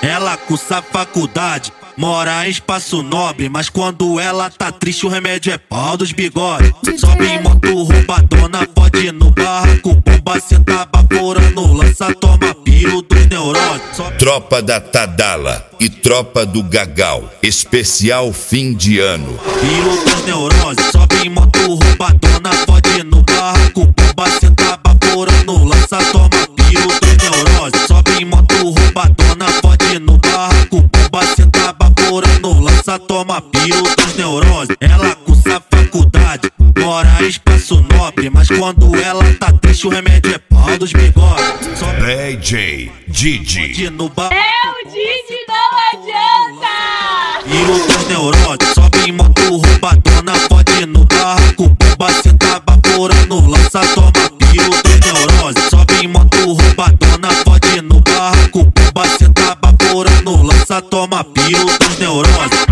Ela cursa faculdade, mora em espaço nobre, mas quando ela tá triste o remédio é pau dos bigode. Sobe em moto roubadona, fode no barraco, bomba, senta baforando, lança, toma piro dos neurônios. Tropa da Tadala e tropa do Gagal, especial fim de ano. Piro dos neurônios, sobe em moto roubadona, fode no barraco, bomba, senta baforando, lança, toma piro dos neurônios. Sobe em moto roubadona, fode no barraco, bomba, senta baforando, lança, toma piro dos neurônios. Ela cursa faculdade, mora em espaço nobre, mas quando ela tá triste o remédio é pau dos bigodes. DJ Didi. É o Didi, não adianta! Piro dos neurônios, sobe em moto roubadona, fode no barraco, bomba, senta baforando, lança, toma piro dos neurônios. Sobe em moto roubadona, fode no barraco, bomba, senta baforando, lança, toma piro dos neurônios.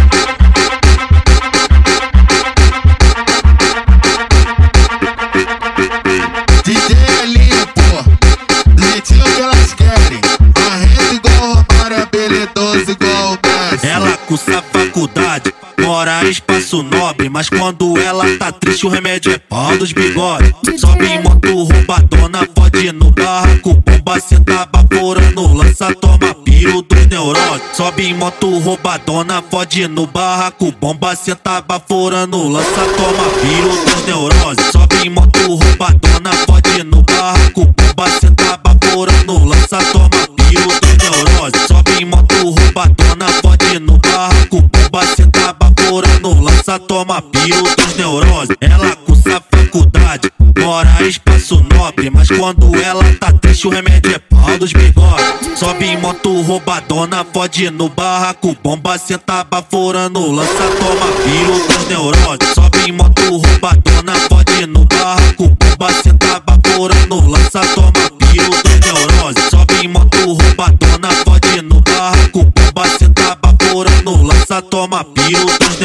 DJ é limpo, do jeitinho que elas querem. Arreta igual roubar, é habilidoso igual o Messi. Ela cursa faculdade, mora em espaço nobre, mas quando ela tá triste o remédio é pau dos bigode. Sobe em moto roubadona, fode no barraco, bomba, senta baforando, lança, toma piro dos neurônios. Sobe em moto roubadona, fode no barraco, bomba, senta baforando, lança, toma piro dos neurônios. Sobe em moto roubadona, fode no barraco, bomba, senta baforando, lança, toma piro dos neurônios. Sobe em moto roubadona, fode no barraco, bomba, senta baforando, lança, toma piro dos neurônios. Ela cursa faculdade, mora em espaço nobre, mas quando ela tá triste o remédio é pau dos bigodes. Sobe em moto roubadona, fode no barraco, bomba, senta baforando, lança, toma piro dos neurônios. Sobe em moto roubadona, fode no barraco, bomba, senta baforando, lança, toma piro dos neurônios. Sobe em moto roubadona, fode no barraco, bomba, senta baforando, lança, toma piro dos